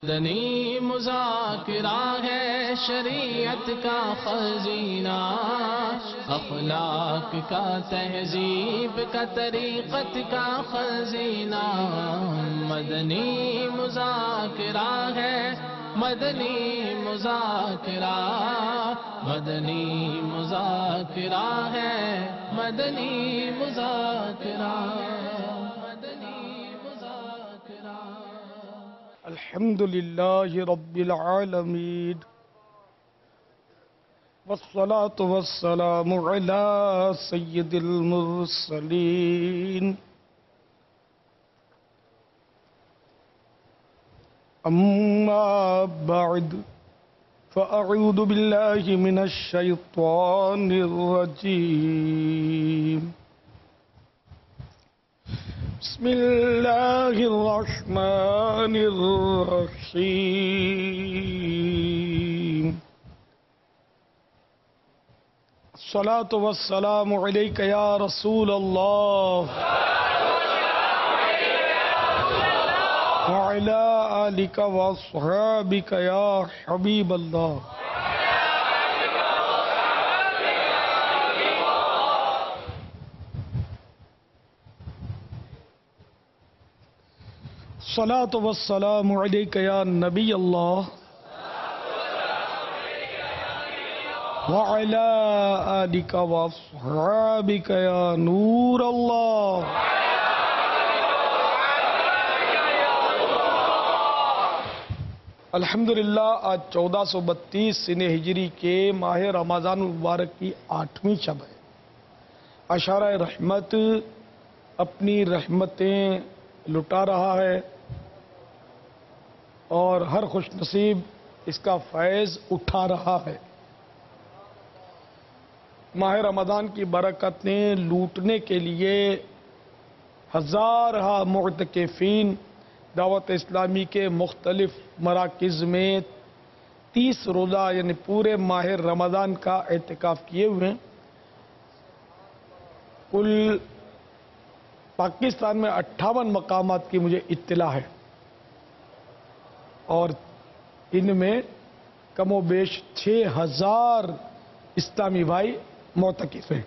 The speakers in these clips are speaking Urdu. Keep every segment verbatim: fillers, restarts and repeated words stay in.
مدنی مذاکرہ ہے شریعت کا خزینہ، اخلاق کا تہذیب کا طریقت کا خزینہ، مدنی مذاکرہ ہے مدنی مذاکرہ، مدنی مذاکرہ ہے مدنی مذاکرہ، مدنی مذاکرہ۔ الحمد للہ رب العالمین والصلاة والسلام علی سید المرسلین، اما بعد فاعوذ باللہ من الشیطان الرجیم، بسم اللہ الرحمن الرحیم، الصلاة والسلام علیک یا رسول اللہ وعلی آلک واصحابک یا حبیب اللہ۔ الصلاة والسلام علیک یا نبی اللہ وعلی آلک واصحابک یا نور اللہ۔ الحمدللہ آج چودہ سو بتیس سن ہجری کے ماہ رمضان المبارک کی آٹھویں شب ہے۔ اشارہ رحمت اپنی رحمتیں لٹا رہا ہے اور ہر خوش نصیب اس کا فیض اٹھا رہا ہے۔ ماہ رمضان کی برکتیں لوٹنے کے لیے ہزارہ معتکفین دعوت اسلامی کے مختلف مراکز میں تیس روزہ یعنی پورے ماہ رمضان کا اعتکاف کیے ہوئے ہیں۔ کل پاکستان میں اٹھاون مقامات کی مجھے اطلاع ہے اور ان میں کم و بیش چھ ہزار اسلامی بھائی معتکف ہیں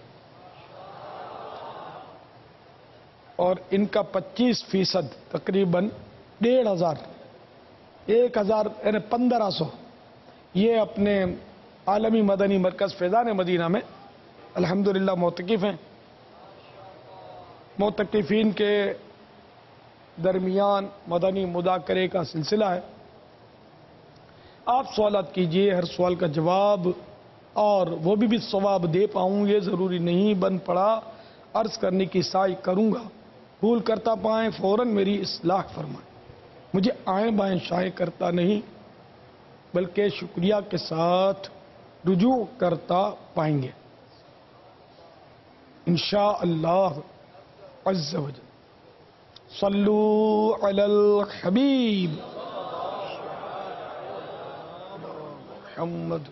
اور ان کا پچیس فیصد تقریباً ڈیڑھ ہزار ایک ہزار یعنی پندرہ سو یہ اپنے عالمی مدنی مرکز فیضان مدینہ میں الحمدللہ معتکف ہیں۔ معتکفین کے درمیان مدنی مذاکرے کا سلسلہ ہے۔ آپ سوالات کیجئے، ہر سوال کا جواب اور وہ بھی بھی ثواب دے پاؤں یہ ضروری نہیں بن پڑا، عرض کرنے کی سعی کروں گا، بھول کرتا پائیں فوراً میری اصلاح فرمائیں، مجھے آئیں بائیں شائع کرتا نہیں بلکہ شکریہ کے ساتھ رجوع کرتا پائیں گے انشاءاللہ عز و جل۔ صلو علی الحبیب محمد۔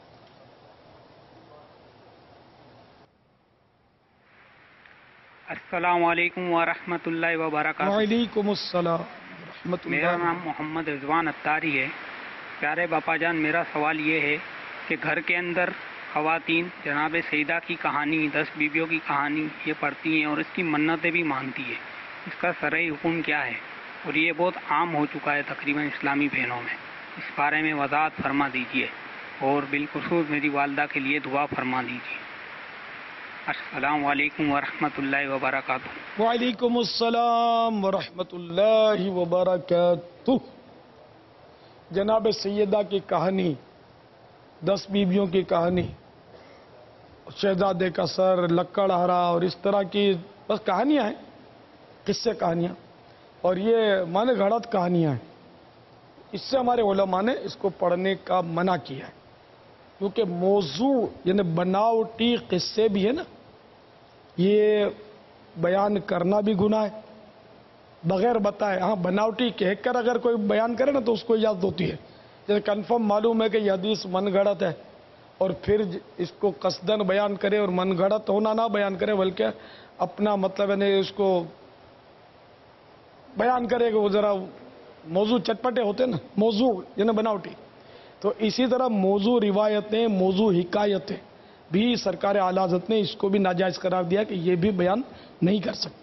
السلام علیکم ورحمۃ اللہ وبرکاتہ۔ وعلیکم السلام ورحمۃ اللہ۔ میرا نام محمد رضوان اتاری ہے۔ پیارے باپا جان، میرا سوال یہ ہے کہ گھر کے اندر خواتین جناب سیدہ کی کہانی، دس بیویوں کی کہانی یہ پڑھتی ہیں اور اس کی منتیں بھی مانتی ہے، اس کا شرعی حکم کیا ہے؟ اور یہ بہت عام ہو چکا ہے تقریباً اسلامی بہنوں میں، اس بارے میں وضاحت فرما دیجیے اور بالخصوص میری والدہ کے لیے دعا فرما دیجیے۔ السلام علیکم ورحمۃ اللہ وبرکاتہ۔ وعلیکم السلام ورحمۃ اللہ وبرکاتہ۔ جناب سیدہ کی کہانی، دس بیویوں کی کہانی، شہزادے کا سر، لکڑ ہرا اور اس طرح کی بس کہانیاں ہیں، قصے کہانیاں، اور یہ مانے گھڑت کہانیاں ہیں۔ اس سے ہمارے علماء نے اس کو پڑھنے کا منع کیا ہے کیونکہ موضوع یعنی بناوٹی قصے بھی ہے نا، یہ بیان کرنا بھی گناہ ہے بغیر بتائے۔ ہاں بناوٹی کہہ کر اگر کوئی بیان کرے نا تو اس کو اجازت ہوتی ہے، جیسے کنفرم معلوم ہے کہ یہ حدیث من گھڑت ہے اور پھر اس کو قصدن بیان کرے اور من گھڑت ہونا نہ بیان کرے بلکہ اپنا مطلب ہے اس کو بیان کرے کہ وہ ذرا موضوع چٹپٹے ہوتے ہیں نا، موضوع یعنی بناوٹی، تو اسی طرح موضوع روایتیں، موضوع حکایتیں بھی سرکار اعلیٰ حضرت نے اس کو بھی ناجائز قرار دیا کہ یہ بھی بیان نہیں کر سکتے۔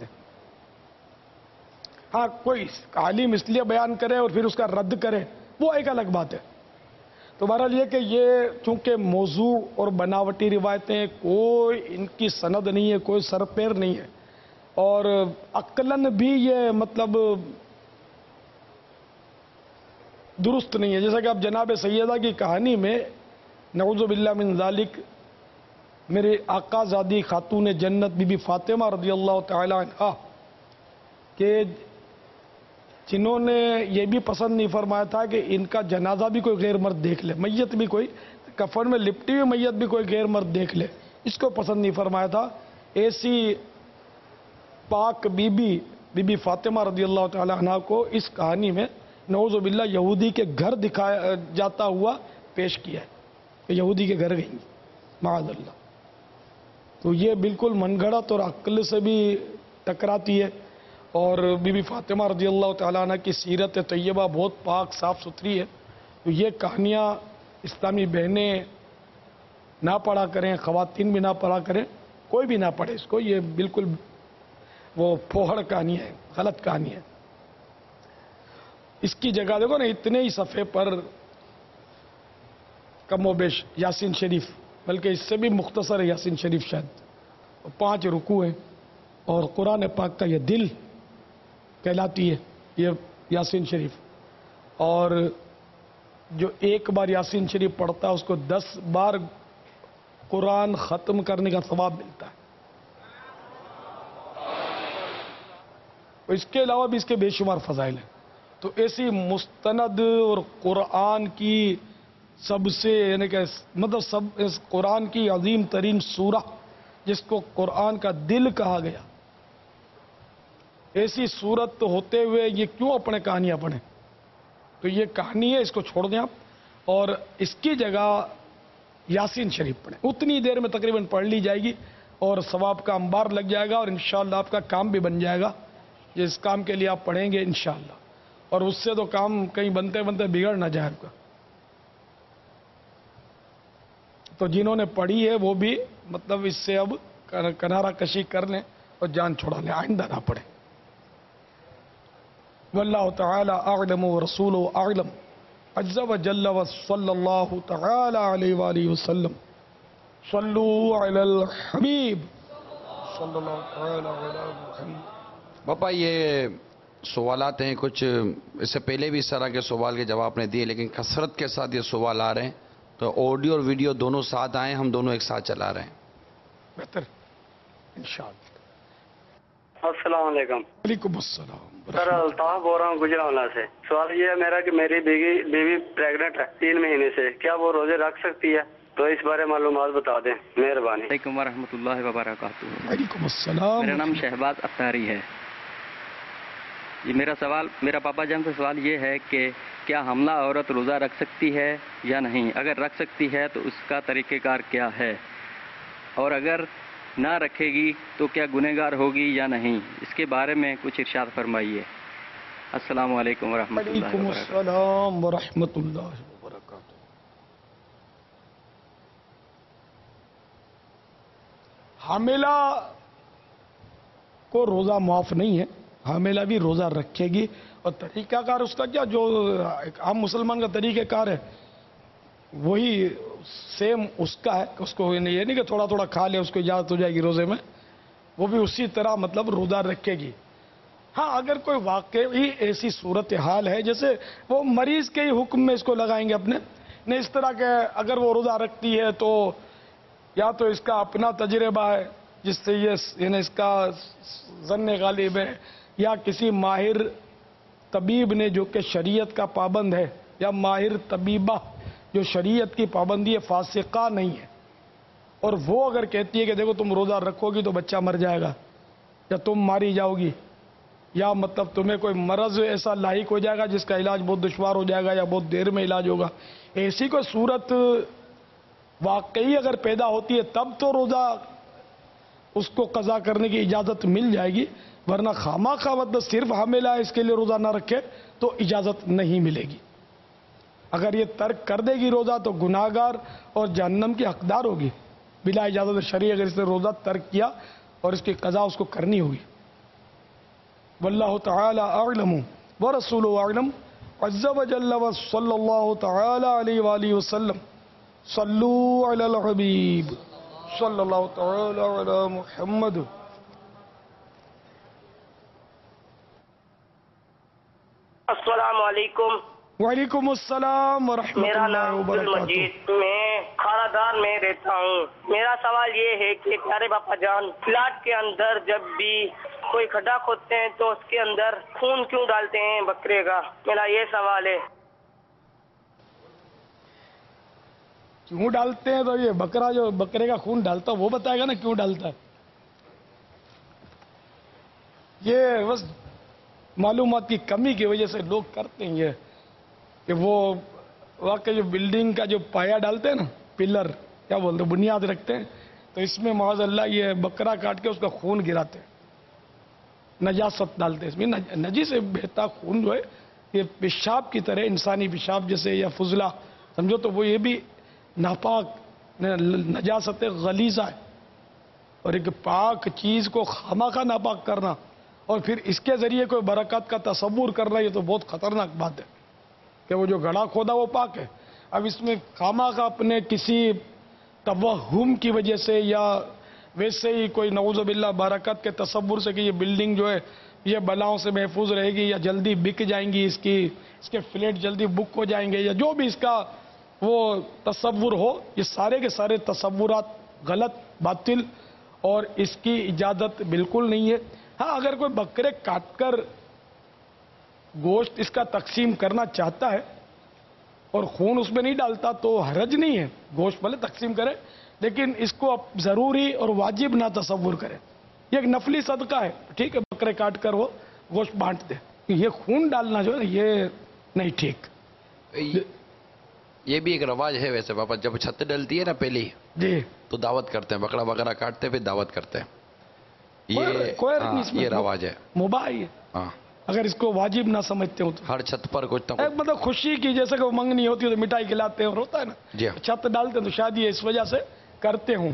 ہاں کوئی عالم اس لیے بیان کرے اور پھر اس کا رد کرے وہ ایک الگ بات ہے۔ تو بہرحال یہ کہ یہ چونکہ موضوع اور بناوٹی روایتیں کوئی ان کی سند نہیں ہے، کوئی سر پیر نہیں ہے، اور عقلاً بھی یہ مطلب درست نہیں ہے۔ جیسا کہ اب جناب سیدہ کی کہانی میں نعوذ باللہ من ذالک میرے آقا زادی خاتون جنت بی بی فاطمہ رضی اللہ تعالی عنہا کہ جنہوں نے یہ بھی پسند نہیں فرمایا تھا کہ ان کا جنازہ بھی کوئی غیر مرد دیکھ لے، میت بھی کوئی کفن میں لپٹی ہوئی میت بھی کوئی غیر مرد دیکھ لے، اس کو پسند نہیں فرمایا تھا۔ ایسی پاک بی بی بی بی فاطمہ رضی اللہ تعالی عنہ کو اس کہانی میں نعوذ باللہ یہودی کے گھر دکھایا جاتا ہوا پیش کیا ہے کہ یہودی کے گھر گئیں معاذ اللہ۔ تو یہ بالکل من گھڑت اور عقل سے بھی ٹکراتی ہے، اور بی بی فاطمہ رضی اللہ تعالیٰ عنہ کی سیرت طیبہ بہت پاک صاف ستھری ہے۔ تو یہ کہانیاں اسلامی بہنیں نہ پڑھا کریں، خواتین بھی نہ پڑھا کریں، کوئی بھی نہ پڑھے اس کو، یہ بالکل وہ پھوہڑ کہانی ہے، غلط کہانی ہے۔ اس کی جگہ دیکھو نا اتنے ہی صفحے پر کم و بیش یاسین شریف، بلکہ اس سے بھی مختصر ہے یاسین شریف، شاید پانچ رکوع ہیں، اور قرآن پاک کا یہ دل کہلاتی ہے یہ یاسین شریف، اور جو ایک بار یاسین شریف پڑھتا ہے اس کو دس بار قرآن ختم کرنے کا ثواب ملتا ہے۔ اس کے علاوہ بھی اس کے بے شمار فضائل ہیں۔ تو ایسی مستند اور قرآن کی سب سے یعنی کہ مطلب سب اس قرآن کی عظیم ترین سورہ جس کو قرآن کا دل کہا گیا، ایسی صورت ہوتے ہوئے یہ کیوں اپنے کہانیاں پڑھیں؟ تو یہ کہانی ہے، اس کو چھوڑ دیں آپ، اور اس کی جگہ یاسین شریف پڑھیں۔ اتنی دیر میں تقریباً پڑھ لی جائے گی اور ثواب کا انبار لگ جائے گا، اور انشاءاللہ آپ کا کام بھی بن جائے گا جس کام کے لیے آپ پڑھیں گے انشاءاللہ، اور اس سے تو کام کہیں بنتے بنتے بگڑ نہ جائے آپ کا۔ تو جنہوں نے پڑھی ہے وہ بھی مطلب اس سے اب کنارہ کشی کر لیں اور جان چھوڑا لیں، آئندہ نہ پڑھیں۔ واللہ تعالی اعلم ورسولہ اعلم عز وجل وصلی اللہ تعالی علیہ وآلہ وسلم۔ صلو علی الحبیب صلی اللہ تعالی علی محمد۔ باپا یہ سوالات ہیں کچھ، اس سے پہلے بھی اس طرح کے سوال کے جواب نے دیے، لیکن کثرت کے ساتھ یہ سوال آ رہے ہیں، تو آڈیو اور ویڈیو دونوں ساتھ آئیں، ہم دونوں ایک ساتھ چلا رہے ہیں۔ بہتر انشاءاللہ۔ السلام علیکم۔ وعلیکم السلام۔ سر الطاف بول رہا ہوں گجرانوالہ سے۔ سوال یہ ہے میرا کہ میری بیوی بیوی پریگنٹ ہے تین مہینے سے، کیا وہ روزے رکھ سکتی ہے؟ تو اس بارے معلومات بتا دیں، مہربانی۔ وعلیکم ورحمۃ اللہ وبرکاتہ۔ وعلیکم السلام۔ میرا نام شہباز اختاری ہے۔ یہ میرا سوال میرا پاپا جان سے سوال یہ ہے کہ کیا حاملہ عورت روزہ رکھ سکتی ہے یا نہیں؟ اگر رکھ سکتی ہے تو اس کا طریقہ کار کیا ہے؟ اور اگر نہ رکھے گی تو کیا گنہگار ہوگی یا نہیں؟ اس کے بارے میں کچھ ارشاد فرمائیے۔ السلام علیکم ورحمۃ اللہ وعلیکم وبرکاتہ۔ السلام ورحمۃ اللہ وبرکاتہ۔ حاملہ کو روزہ معاف نہیں ہے، حاملہ بھی روزہ رکھے گی، اور طریقہ کار اس کا کیا، جو ایک عام مسلمان کا طریقہ کار ہے وہی سیم اس کا ہے، اس کو یہ نہیں کہ تھوڑا تھوڑا کھا لے اس کو اجازت ہو جائے گی روزے میں، وہ بھی اسی طرح مطلب روزہ رکھے گی۔ ہاں اگر کوئی واقعی ایسی صورتحال ہے جیسے وہ مریض کے ہی حکم میں اس کو لگائیں گے اپنے، نہیں اس طرح کے اگر وہ روزہ رکھتی ہے تو یا تو اس کا اپنا تجربہ ہے جس سے یہ یعنی اس کا ظن غالب ہے، یا کسی ماہر طبیب نے جو کہ شریعت کا پابند ہے، یا ماہر طبیبہ جو شریعت کی پابندی ہے، فاسقہ نہیں ہے، اور وہ اگر کہتی ہے کہ دیکھو تم روزہ رکھو گی تو بچہ مر جائے گا، یا تم ماری جاؤ گی، یا مطلب تمہیں کوئی مرض ایسا لاحق ہو جائے گا جس کا علاج بہت دشوار ہو جائے گا یا بہت دیر میں علاج ہوگا، ایسی کوئی صورت واقعی اگر پیدا ہوتی ہے تب تو روزہ اس کو قضا کرنے کی اجازت مل جائے گی، ورنہ خامہ خواہ مطلب صرف حاملہ ہے اس کے لیے روزہ نہ رکھے تو اجازت نہیں ملے گی. اگر یہ ترک کر دے گی روزہ تو گناہگار اور جہنم کی حقدار ہوگی بلا اجازت شرعی. اگر اس نے روزہ ترک کیا اور اس کی قضا اس کو کرنی ہوگی. واللہ تعالی اعلم ورسولہ اعلم عز وجل وصلی اللہ تعالی علیہ وآلہ وسلم. صلو علی الحبیب صلی اللہ تعالی علی محمد. السلام علیکم. وعلیکم السلام ورحمۃ میرا اللہ نام وبرکاتہ. عبدالمجید، میں کھارا دار میں رہتا ہوں. میرا سوال یہ ہے کہ پیارے باپا جان، پلاٹ کے اندر جب بھی کوئی کھڈا کھودتے ہیں تو اس کے اندر خون کیوں ڈالتے ہیں بکرے کا؟ میرا یہ سوال ہے. کیوں ڈالتے ہیں تو یہ بکرا جو بکرے کا خون ڈالتا ہے وہ بتائے گا نا کیوں ڈالتا ہے. یہ بس معلومات کی کمی کی وجہ سے لوگ کرتے ہیں یہ کہ وہ واقعی جو بلڈنگ کا جو پایا ڈالتے ہیں نا، پلر کیا بولتے ہیں، بنیاد رکھتے ہیں، تو اس میں معاذ اللہ یہ بکرا کاٹ کے اس کا خون گراتے ہیں، نجاست ڈالتے ہیں اس میں. نجی سے بہتا خون جو ہے یہ پیشاب کی طرح، انسانی پیشاب جیسے یا فضلہ سمجھو، تو وہ یہ بھی ناپاک نجاست غلیظہ ہے. اور ایک پاک چیز کو خامخواہ ناپاک کرنا اور پھر اس کے ذریعے کوئی برکات کا تصور کرنا، یہ تو بہت خطرناک بات ہے کہ وہ جو گڑھا کھودا وہ پاک ہے. اب اس میں خامخواہ اپنے کسی توہم کی وجہ سے یا ویسے ہی کوئی نعوذ باللہ برکات کے تصور سے کہ یہ بلڈنگ جو ہے یہ بلاؤں سے محفوظ رہے گی یا جلدی بک جائیں گی، اس کی اس کے فلیٹ جلدی بک ہو جائیں گے، یا جو بھی اس کا وہ تصور ہو، یہ سارے کے سارے تصورات غلط، باطل، اور اس کی اجازت بالکل نہیں ہے. ہاں اگر کوئی بکرے کاٹ کر گوشت اس کا تقسیم کرنا چاہتا ہے اور خون اس میں نہیں ڈالتا تو حرج نہیں ہے، گوشت بھلے تقسیم کرے، لیکن اس کو اب ضروری اور واجب نہ تصور کرے. یہ ایک نفلی صدقہ ہے، ٹھیک ہے، بکرے کاٹ کر وہ گوشت بانٹ دے. یہ خون ڈالنا جو ہے نا یہ نہیں ٹھیک. یہ بھی ایک رواج ہے ویسے پاپا، جب چھت ڈلتی ہے نا پہلی جی تو دعوت کرتے ہیں، بکرا بکرا کاٹتے ہیں پھر دعوت کرتے ہیں. یہ کوئی ہاں، یہ رواج ہے. مباح ہے ہاں، اگر اس کو واجب نہ سمجھتے ہو تو. ہر چھت پر کچھ نہ ایک کچھ. مطلب خوشی کی، جیسے کہ وہ منگنی ہوتی ہے تو مٹھائی کھلاتے ہیں اور ہوتا ہے نا، جی ہاں. چھت ڈالتے ہیں تو شاید یہ اس وجہ سے کرتے ہوں،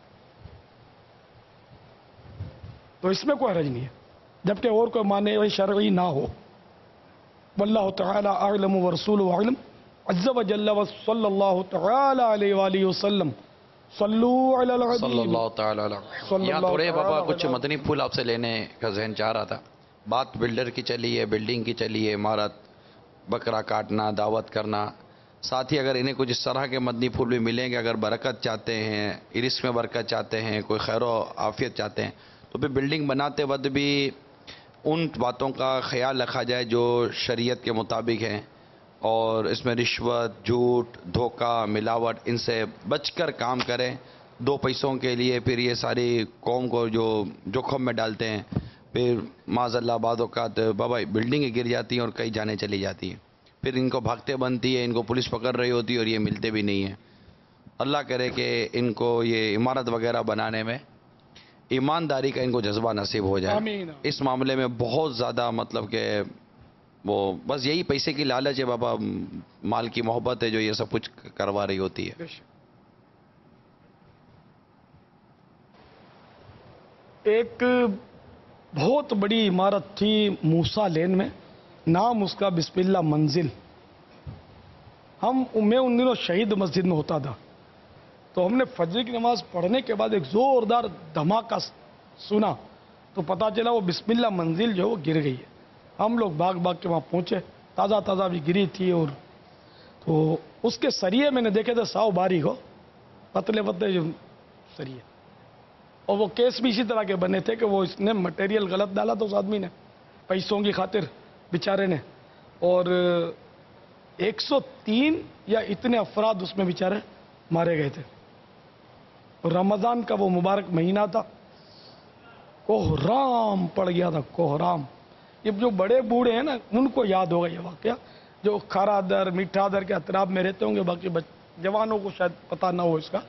تو اس میں کوئی حرج نہیں ہے جبکہ اور کوئی معنی شرعی نہ ہو. واللہ تعالی اعلم ورسولہ اعلم عز وجل وصلی اللہ تعالی علیہ وآلہ وسلم. صلو علی الحبیب صلی اللہ تعالی علیہ. صلی یہاں اللہ تھوڑے تعالی بابا علیہ کچھ مدنی پھول آپ سے لینے کا ذہن چاہ رہا تھا. بات بلڈر کی چلی ہے، بلڈنگ کی چلی ہے، عمارت، بکرا کاٹنا، دعوت کرنا. ساتھ ہی اگر انہیں کچھ اس طرح کے مدنی پھول بھی ملیں گے، اگر برکت چاہتے ہیں، رزق میں برکت چاہتے ہیں، کوئی خیر و عافیت چاہتے ہیں، تو پھر بلڈنگ بناتے وقت بھی ان باتوں کا خیال رکھا جائے جو شریعت کے مطابق ہیں، اور اس میں رشوت، جھوٹ، دھوکہ، ملاوٹ، ان سے بچ کر کام کریں. دو پیسوں کے لیے پھر یہ ساری قوم کو جو جوخم میں ڈالتے ہیں، پھر معاذ اللہ بعض اوقات بابا بلڈنگیں گر جاتی ہیں اور کئی جانے چلی جاتی ہیں، پھر ان کو بھاگتے بنتی ہے، ان کو پولیس پکڑ رہی ہوتی ہے اور یہ ملتے بھی نہیں ہیں. اللہ کرے کہ ان کو یہ عمارت وغیرہ بنانے میں ایمانداری کا ان کو جذبہ نصیب ہو جائے. آمین. اس معاملے میں بہت زیادہ مطلب کہ وہ بس یہی پیسے کی لالچ ہے بابا، مال کی محبت ہے جو یہ سب کچھ کروا رہی ہوتی ہے. ایک بہت بڑی عمارت تھی موسیٰ لین میں، نام اس کا بسم اللہ منزل. ہم میں ان دنوں شہید مسجد میں ہوتا تھا، تو ہم نے فجر کی نماز پڑھنے کے بعد ایک زوردار دھماکہ سنا تو پتہ چلا وہ بسم اللہ منزل جو ہے وہ گر گئی ہے. ہم لوگ بھاگ بھاگ کے وہاں پہنچے، تازہ تازہ بھی گری تھی، اور تو اس کے سریے میں نے دیکھے تھے ساؤ باریک ہو، پتلے پتلے جو سریے، اور وہ کیس بھی اسی طرح کے بنے تھے کہ وہ اس نے مٹیریل غلط ڈالا تھا اس آدمی نے پیسوں کی خاطر بیچارے نے، اور ایک سو تین یا اتنے افراد اس میں بیچارے مارے گئے تھے. اور رمضان کا وہ مبارک مہینہ تھا، کوہرام پڑ گیا تھا، کوہرام. یہ جو بڑے بوڑھے ہیں نا ان کو یاد ہوگا یہ واقعہ، جو کھارا در میٹھا در کے اطراف میں رہتے ہوں گے، باقی جوانوں کو شاید پتہ نہ ہو اس کا.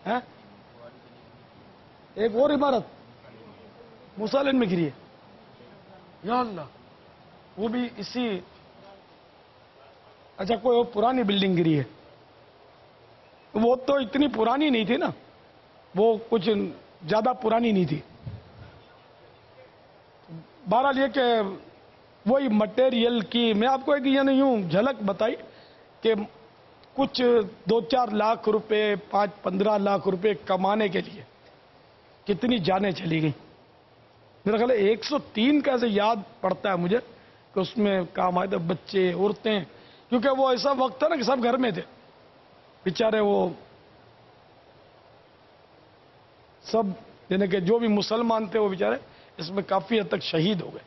ایک اور عمارت موسیٰ لین میں گری ہے، یا اللہ، وہ بھی اسی اچھا کوئی اور پرانی بلڈنگ گری ہے، وہ تو اتنی پرانی نہیں تھی نا، وہ کچھ زیادہ پرانی نہیں تھی. بہرحال یہ کہ وہی مٹیریل کی میں آپ کو ایک یعنی یوں جھلک بتائی کہ کچھ دو چار لاکھ روپے پانچ پندرہ لاکھ روپے کمانے کے لیے کتنی جانیں چلی گئیں. میرا خیال ہے ایک سو تین کا سے یاد پڑتا ہے مجھے کہ اس میں کام آئے تھے بچے عورتیں، کیونکہ وہ ایسا وقت تھا نا کہ سب گھر میں تھے بیچارے، وہ سب یعنی کہ جو بھی مسلمان تھے وہ بیچارے اس میں کافی حد تک شہید ہو گئے.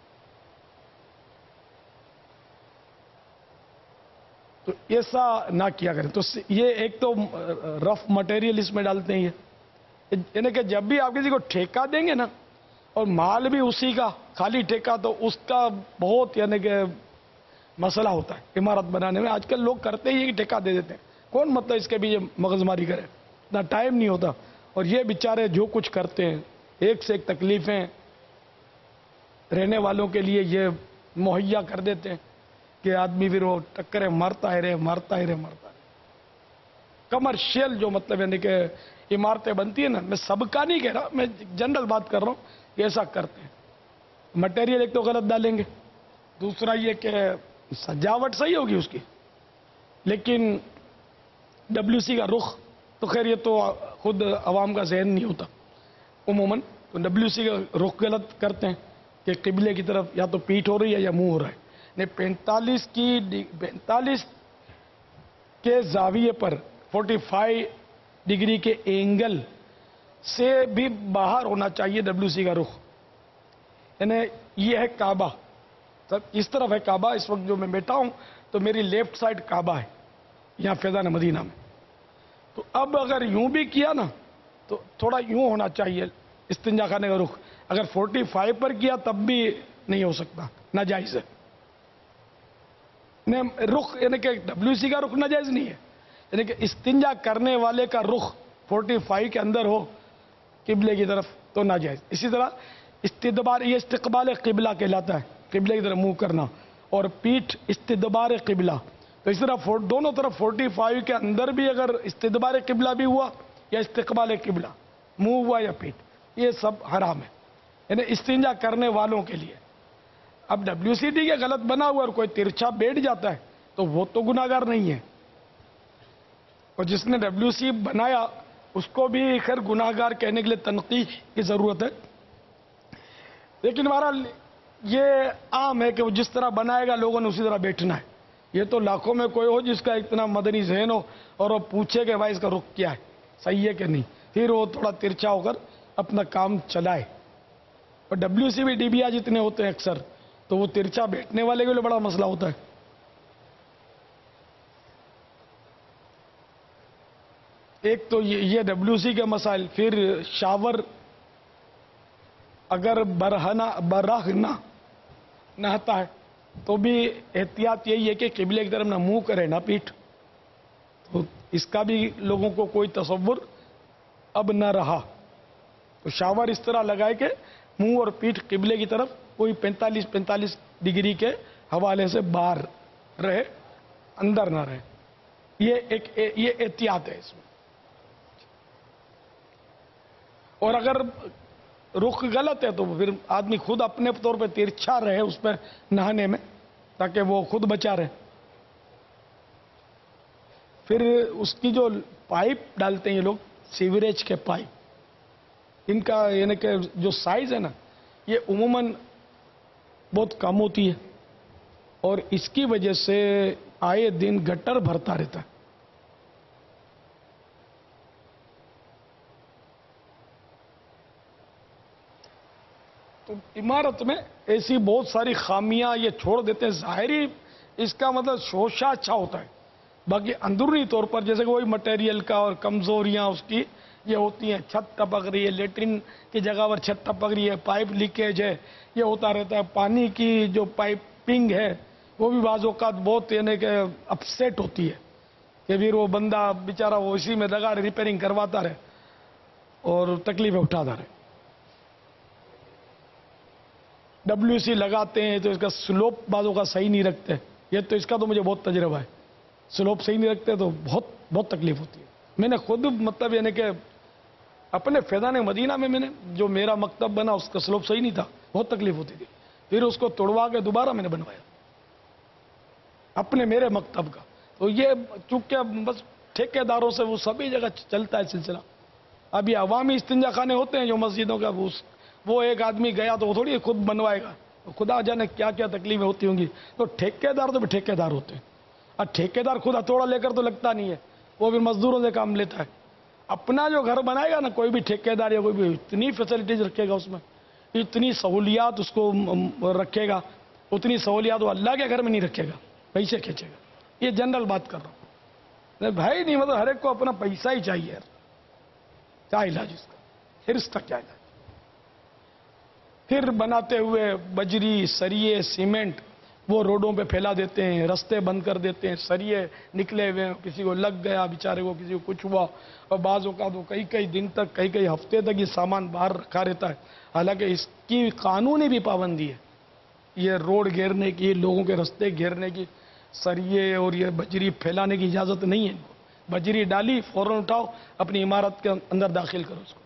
تو ایسا نہ کیا کریں. تو یہ ایک تو رف مٹیریل اس میں ڈالتے ہیں، یہ یعنی کہ جب بھی آپ کسی کو ٹھیکہ دیں گے نا اور مال بھی اسی کا خالی ٹھیکہ، تو اس کا بہت یعنی کہ مسئلہ ہوتا ہے عمارت بنانے میں. آج کل لوگ کرتے ہی کہ ٹھیکہ دے دیتے ہیں، کون مطلب اس کے بھی یہ مغز ماری کرے، اتنا ٹائم نہیں ہوتا. اور یہ بیچارے جو کچھ کرتے ہیں، ایک سے ایک تکلیفیں رہنے والوں کے لیے یہ مہیا کر دیتے ہیں کہ آدمی پھر وہ ٹکرے مارتا ہے رہے مارتا ہے رہے مارتا ہے. کمرشل جو مطلب یعنی کہ عمارتیں بنتی ہیں نا، میں سب کا نہیں کہہ رہا، میں جنرل بات کر رہا ہوں، ایسا کرتے ہیں. مٹیریل ایک تو غلط ڈالیں گے، دوسرا یہ کہ سجاوٹ صحیح ہوگی اس کی، لیکن ڈبلیو سی کا رخ تو خیر یہ تو خود عوام کا ذہن نہیں ہوتا عموماً. تو ڈبلیو سی کا رخ غلط کرتے ہیں کہ قبلے کی طرف یا تو پیٹھ ہو رہی ہے یا منہ ہو رہا ہے. نہیں، پینتالیس کی پینتالیس کے زاویے پر فورٹی فائیو ڈگری کے اینگل سے بھی باہر ہونا چاہیے ڈبلیو سی کا رخ. یعنی یہ ہے کعبہ، اس طرف ہے کعبہ. اس وقت جو میں بیٹھا ہوں تو میری لیفٹ سائڈ کعبہ ہے یہاں فیضان مدینہ میں. تو اب اگر یوں بھی کیا نا تو تھوڑا یوں ہونا چاہیے استنجا خانے کا رخ. اگر فورٹی فائیو پر کیا تب بھی نہیں ہو سکتا، ناجائز ہے. رخ یعنی کہ ڈبلیو سی کا رخ ناجائز نہیں ہے، یعنی کہ استنجا کرنے والے کا رخ فورٹی فائیو کے اندر ہو قبلے کی طرف تو ناجائز. اسی طرح استدبار، یہ استقبال قبلہ کہلاتا ہے، قبلے کی طرف منہ کرنا، اور پیٹھ استدبار قبلہ. تو اس طرح دونوں طرف فورٹی فائیو کے اندر بھی اگر استدبار قبلہ بھی ہوا یا استقبال قبلہ منہ ہوا یا پیٹھ، یہ سب حرام ہے، یعنی استنجا کرنے والوں کے لیے. اب ڈبلیو سی ڈی کے غلط بنا ہوا اور کوئی ترچھا بیٹھ جاتا ہے تو وہ تو گناہگار نہیں ہے، اور جس نے ڈبلیو سی بنایا اس کو بھی خیر گناہگار کہنے کے لیے تنقید کی ضرورت ہے. لیکن بہرحال یہ عام ہے کہ وہ جس طرح بنائے گا لوگوں نے اسی طرح بیٹھنا ہے. یہ تو لاکھوں میں کوئی ہو جس کا اتنا مدنی ذہن ہو اور وہ پوچھے کہ بھائی اس کا رخ کیا ہے، صحیح ہے کہ نہیں، پھر وہ تھوڑا ترچھا ہو کر اپنا کام چلائے. اور ڈبلیو سی بھی ڈی بی آ جتنے ہوتے ہیں اکثر تو وہ ترچھا بیٹھنے والے کے لیے بڑا مسئلہ ہوتا ہے. ایک تو یہ ڈبلیو سی کے مسائل. پھر شاور اگر برہنا برہنا نہتا ہے تو بھی احتیاط یہی ہے کہ قبلے کی طرف نہ منہ کرے نہ پیٹھ. تو اس کا بھی لوگوں کو کوئی تصور اب نہ رہا. تو شاور اس طرح لگائے کہ منہ اور پیٹھ قبلے کی طرف کوئی پینتالیس پینتالیس ڈگری کے حوالے سے باہر رہے، اندر نہ رہے. یہ ایک یہ احتیاط ہے اس میں. اور اگر رخ غلط ہے تو پھر آدمی خود اپنے طور پہ ترچھا رہے اس پہ نہانے میں تاکہ وہ خود بچا رہے. پھر اس کی جو پائپ ڈالتے ہیں یہ لوگ، سیوریج کے پائپ، ان کا یعنی کہ جو سائز ہے نا یہ عموماً بہت کم ہوتی ہے اور اس کی وجہ سے آئے دن گٹر بھرتا رہتا ہے. تو عمارت میں ایسی بہت ساری خامیاں یہ چھوڑ دیتے ہیں. ظاہری اس کا مطلب شوشہ اچھا ہوتا ہے، باقی اندرونی طور پر جیسے کہ وہی مٹیریل کا اور کمزوریاں اس کی یہ ہوتی ہیں. چھت ٹپک رہی ہے، لیٹرین کی جگہ پر چھت ٹپک رہی ہے، پائپ لیکیج ہے، یہ ہوتا رہتا ہے. پانی کی جو پائپنگ ہے وہ بھی بعض اوقات بہت یعنی کہ اپسیٹ ہوتی ہے کہ پھر وہ بندہ بیچارہ وہ اسی میں لگا رہے، ریپیئرنگ کرواتا رہے اور تکلیفیں اٹھاتا رہے. ڈبلیو سی لگاتے ہیں تو اس کا سلوپ بعضوں کا صحیح نہیں رکھتے، یہ تو اس کا تو مجھے بہت تجربہ ہے. سلوپ صحیح نہیں رکھتے تو بہت بہت تکلیف ہوتی ہے. میں نے خود مطلب یعنی کہ اپنے فیضان مدینہ میں میں نے جو میرا مکتب بنا اس کا سلوپ صحیح نہیں تھا, بہت تکلیف ہوتی تھی. پھر اس کو توڑوا کے دوبارہ میں نے بنوایا اپنے میرے مکتب کا. تو یہ چونکہ بس ٹھیکے داروں سے وہ سبھی جگہ چلتا ہے سلسلہ. اب یہ عوامی استنجا خانے ہوتے ہیں جو مسجدوں کا, وہ ایک آدمی گیا تو وہ تھوڑی خود بنوائے گا, خدا جانے کیا کیا تکلیفیں ہوتی ہوں گی. تو ٹھیکے دار تو بھی ٹھیکے دار ہوتے ہیں. اب ٹھیکے دار خود ہتھوڑا لے کر تو لگتا نہیں ہے, وہ بھی مزدوروں سے کام لیتا ہے. اپنا جو گھر بنائے گا نا کوئی بھی ٹھیکے دار یا کوئی بھی, اتنی فیسلٹیز رکھے گا اس میں, اتنی سہولیات اس کو رکھے گا, اتنی سہولیات وہ اللہ کے گھر میں نہیں رکھے گا, پیسے کھینچے گا. یہ جنرل بات کر رہا ہوں بھائی. نہیں مطلب ہر ایک کو اپنا پیسہ ہی چاہیے یار. کیا علاج اس کا, پھر اس کا کیا علاج. پھر بناتے ہوئے بجری سریے سیمنٹ وہ روڈوں پہ پھیلا دیتے ہیں, رستے بند کر دیتے ہیں, سریے نکلے ہوئے ہیں, کسی کو لگ گیا بیچارے کو, کسی کو کچھ ہوا, اور بعض اوقات وہ کئی کئی دن تک کئی کئی ہفتے تک یہ سامان باہر رکھا رہتا ہے. حالانکہ اس کی قانونی بھی پابندی ہے, یہ روڈ گھیرنے کی, لوگوں کے رستے گھیرنے کی, سریے اور یہ بجری پھیلانے کی اجازت نہیں ہے ان کو. بجری ڈالی فوراً اٹھاؤ, اپنی عمارت کے اندر داخل کرو اس کو.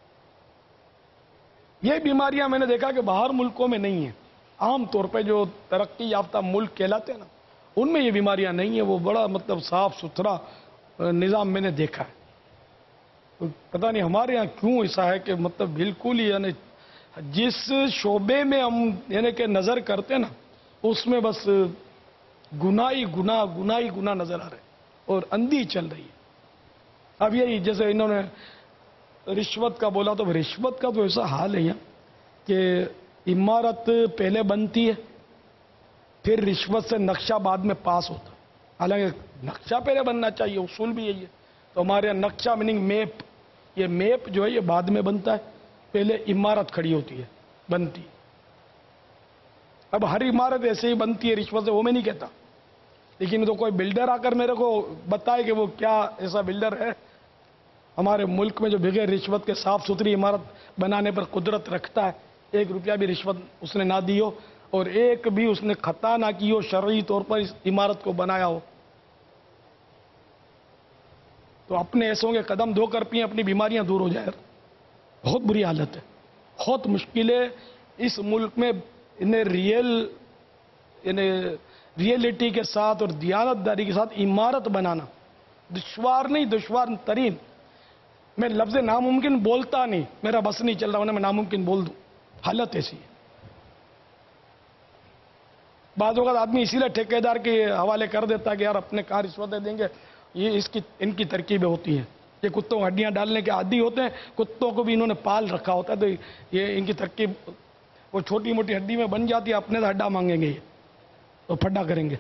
یہ بیماریاں میں نے دیکھا کہ باہر ملکوں میں نہیں ہیں. عام طور پہ جو ترقی یافتہ ملک کہلاتے ہیں نا, ان میں یہ بیماریاں نہیں ہیں. وہ بڑا مطلب صاف ستھرا نظام میں نے دیکھا ہے. پتہ نہیں ہمارے یہاں کیوں ایسا ہے کہ مطلب بالکل ہی یعنی جس شعبے میں ہم یعنی کہ نظر کرتے ہیں نا اس میں بس گناہ ہی گناہ گناہ ہی گناہ نظر آ رہے ہیں اور اندھی چل رہی ہے. اب یہی جیسے انہوں نے رشوت کا بولا, تو رشوت کا تو ایسا حال ہے یہاں کہ عمارت پہلے بنتی ہے, پھر رشوت سے نقشہ بعد میں پاس ہوتا ہے. حالانکہ نقشہ پہلے بننا چاہیے, اصول بھی یہی ہے. تو ہمارے یہاں نقشہ میننگ میپ, یہ میپ جو ہے یہ بعد میں بنتا ہے, پہلے عمارت کھڑی ہوتی ہے, بنتی. اب ہر عمارت ایسے ہی بنتی ہے رشوت سے, وہ میں نہیں کہتا, لیکن تو کوئی بلڈر آ کر میرے کو بتائے کہ وہ کیا ایسا بلڈر ہے ہمارے ملک میں جو بغیر رشوت کے صاف ستھری عمارت بنانے پر قدرت رکھتا ہے, ایک روپیہ بھی رشوت اس نے نہ دی ہو اور ایک بھی اس نے خطا نہ کی ہو, شرعی طور پر اس عمارت کو بنایا ہو. تو اپنے ایسوں کے قدم دھو کر پئیں, اپنی بیماریاں دور ہو جائیں. بہت بری حالت ہے, بہت مشکل ہے اس ملک میں انہیں ریئل یعنی ریئلٹی کے ساتھ اور دیانت داری کے ساتھ عمارت بنانا. دشوار نہیں, دشوار ترین. میں لفظ ناممکن بولتا نہیں, میرا بس نہیں چل رہا ہونا میں ناممکن بول دوں, حالت ایسی ہے. بعض اوقات آدمی اسی لیے ٹھیکیدار کے حوالے کر دیتا ہے کہ یار اپنے کہاں رشوتیں دیں گے, یہ اس کی ان کی ترکیبیں ہوتی ہیں. یہ کتوں ہڈیاں ڈالنے کے عادی ہوتے ہیں, کتوں کو بھی انہوں نے پال رکھا ہوتا ہے, تو یہ ان کی ترکیب وہ چھوٹی موٹی ہڈی میں بن جاتی ہے, اپنے سے ہڈا مانگیں گے یہ تو پھڈا کریں گے.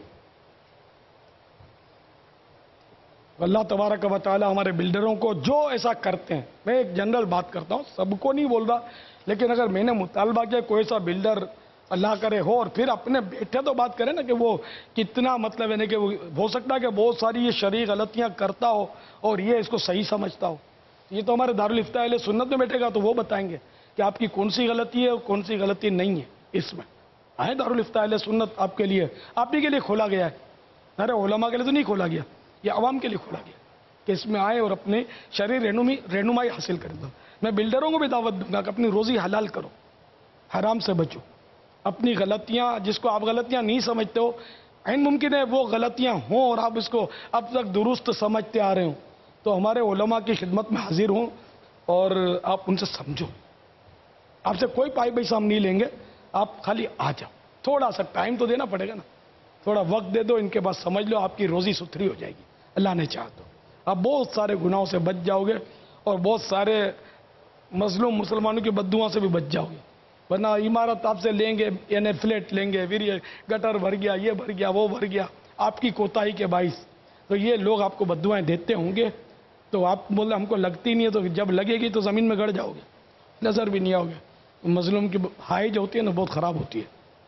اللہ تبارک و تعالی ہمارے بلڈروں کو جو ایسا کرتے ہیں, میں ایک جنرل بات کرتا ہوں, سب کو نہیں بول رہا, لیکن اگر میں نے مطالبہ کیا کوئی ایسا بلڈر اللہ کرے ہو, اور پھر اپنے بیٹھے تو بات کریں نا کہ وہ کتنا مطلب ہے کہ وہ ہو سکتا ہے کہ بہت ساری یہ شرعی غلطیاں کرتا ہو اور یہ اس کو صحیح سمجھتا ہو. یہ تو ہمارے دارالفتاء اہل سنت میں بیٹھے گا تو وہ بتائیں گے کہ آپ کی کون سی غلطی ہے اور کون سی غلطی نہیں ہے. اس میں آئے دارالفتاء اہل سنت آپ کے لیے, آپ ہی کے لیے کھولا گیا ہے. ارے علماء کے لیے تو نہیں کھولا گیا, یہ عوام کے لیے کھولا گیا کہ اس میں آئے اور اپنے شرعی رہنمی رہنمائی حاصل کر دو. میں بلڈروں کو بھی دعوت دوں گا کہ اپنی روزی حلال کرو, حرام سے بچو. اپنی غلطیاں جس کو آپ غلطیاں نہیں سمجھتے ہو, عین ممکن ہے وہ غلطیاں ہوں اور آپ اس کو اب تک درست سمجھتے آ رہے ہوں, تو ہمارے علماء کی خدمت میں حاضر ہوں اور آپ ان سے سمجھو. آپ سے کوئی پائی پیسہ ہم نہیں لیں گے, آپ خالی آ جاؤ. تھوڑا سا ٹائم تو دینا پڑے گا نا, تھوڑا وقت دے دو, ان کے پاس سمجھ لو, آپ کی روزی ستھری ہو جائے گی اللہ نے چاہا تو. آپ بہت سارے گناہوں سے بچ جاؤ گے اور بہت سارے مظلوم مسلمانوں کی بددعاؤں سے بھی بچ جاؤ گے. ورنہ عمارت آپ سے لیں گے, یعنی فلیٹ لیں گے, پھر یہ گٹر بھر گیا, یہ بھر گیا, وہ بھر گیا, آپ کی کوتاہی کے باعث, تو یہ لوگ آپ کو بددعائیں دیتے ہوں گے. تو آپ بولے ہم کو لگتی نہیں ہے, تو جب لگے گی تو زمین میں گڑ جاؤ گے, نظر بھی نہیں آؤ گے. مظلوم کی ہائی جو ہوتی ہے نا بہت خراب ہوتی ہے.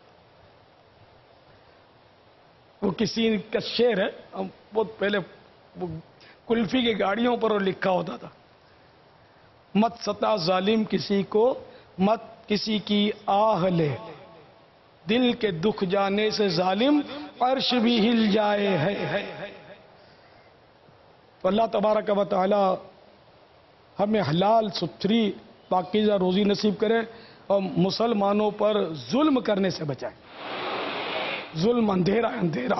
وہ کسی کا شعر ہے, بہت پہلے کلفی کی گاڑیوں پر لکھا ہوتا تھا, مت ستا ظالم کسی کو, مت کسی کی آہ لے, دل کے دکھ جانے سے ظالم عرش بھی ہل جائے ہے ہے تو اللہ تبارک و تعالی ہمیں حلال ستھری پاکیزہ روزی نصیب کرے اور مسلمانوں پر ظلم کرنے سے بچائے. ظلم اندھیرا اندھیرا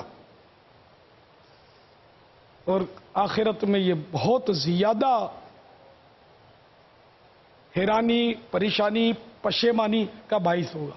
اور آخرت میں یہ بہت زیادہ حیرانی پریشانی پشیمانی کا باعث ہوگا.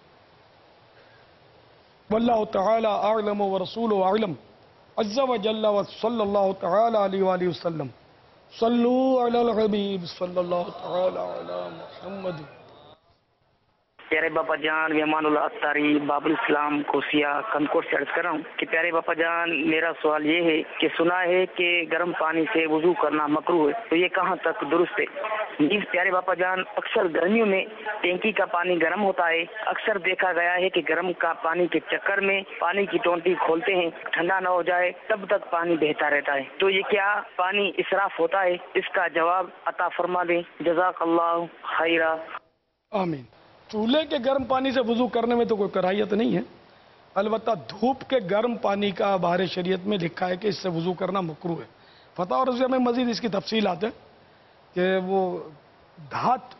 واللہ تعالی اعلم ورسولہ اعلم عز وجل وصلی اللہ تعالی علیہ وآلہ وسلم. صلو علی الحبیب صلی اللہ تعالی علی محمد. پیارے باپا جان امان اللہ اتاری باب الاسلام کوسیا کنکور سے عرض کر رہا ہوں کہ پیارے باپا جان میرا سوال یہ ہے کہ سنا ہے کہ گرم پانی سے وضو کرنا مکروہ ہے، تو یہ کہاں تک درست ہے؟ نیز پیارے باپا جان اکثر گرمیوں میں ٹینکی کا پانی گرم ہوتا ہے، اکثر دیکھا گیا ہے کہ گرم کا پانی کے چکر میں پانی کی ٹونٹی کھولتے ہیں ٹھنڈا نہ ہو جائے تب تک پانی بہتا رہتا ہے، تو یہ کیا پانی اسراف ہوتا ہے؟ اس کا جواب عطا فرما دیں، جزاک اللہ خیرہ. آمین. چولہے کے گرم پانی سے وضو کرنے میں تو کوئی کراہیت نہیں ہے، البتہ دھوپ کے گرم پانی کا بہار شریعت میں لکھا ہے کہ اس سے وضو کرنا مکروہ ہے. فتح اور رضویہ میں مزید اس کی تفصیلات ہیں کہ وہ دھات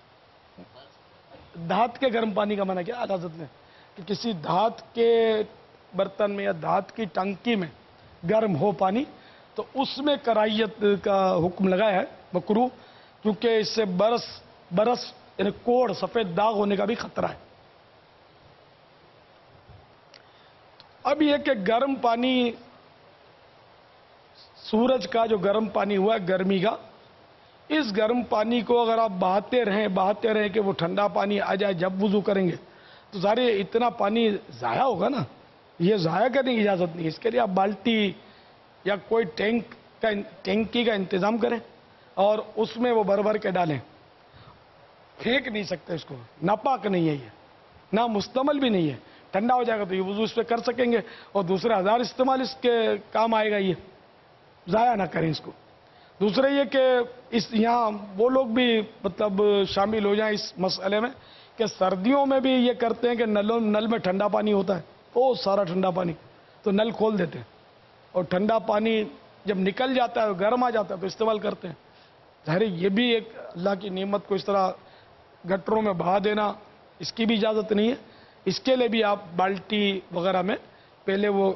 دھات کے گرم پانی کا منع کیا حضرت نے کہ کسی دھات کے برتن میں یا دھات کی ٹنکی میں گرم ہو پانی تو اس میں کراہیت کا حکم لگایا ہے مکروہ، کیونکہ اس سے برس برس یعنی کوڑ سفید داغ ہونے کا بھی خطرہ ہے. اب یہ کہ گرم پانی سورج کا جو گرم پانی ہوا ہے گرمی کا، اس گرم پانی کو اگر آپ بہاتے رہیں بہاتے رہیں کہ وہ ٹھنڈا پانی آ جائے جب وضو کریں گے تو سارے اتنا پانی ضائع ہوگا نا. یہ ضائع کرنے کی اجازت نہیں ہے. اس کے لیے آپ بالٹی یا کوئی ٹینک کا ٹینکی کا انتظام کریں اور اس میں وہ بھر بھر کے ڈالیں. پھینک نہیں سکتے اس کو، ناپاک نہیں ہے یہ، نہ مستعمل بھی نہیں ہے. ٹھنڈا ہو جائے گا تو یہ وضو اس پہ کر سکیں گے اور دوسرے ہزار استعمال اس کے کام آئے گا. یہ ضائع نہ کریں اس کو. دوسرے یہ کہ اس یہاں وہ لوگ بھی مطلب شامل ہو جائیں اس مسئلے میں کہ سردیوں میں بھی یہ کرتے ہیں کہ نلوں نل میں ٹھنڈا پانی ہوتا ہے، بہت سارا ٹھنڈا پانی، تو نل کھول دیتے ہیں اور ٹھنڈا پانی جب نکل جاتا ہے گرم آ جاتا ہے تو استعمال کرتے ہیں. ظاہر یہ بھی ایک اللہ کی نعمت کو اس طرح گٹروں میں بہا دینا، اس کی بھی اجازت نہیں ہے. اس کے لیے بھی آپ بالٹی وغیرہ میں پہلے وہ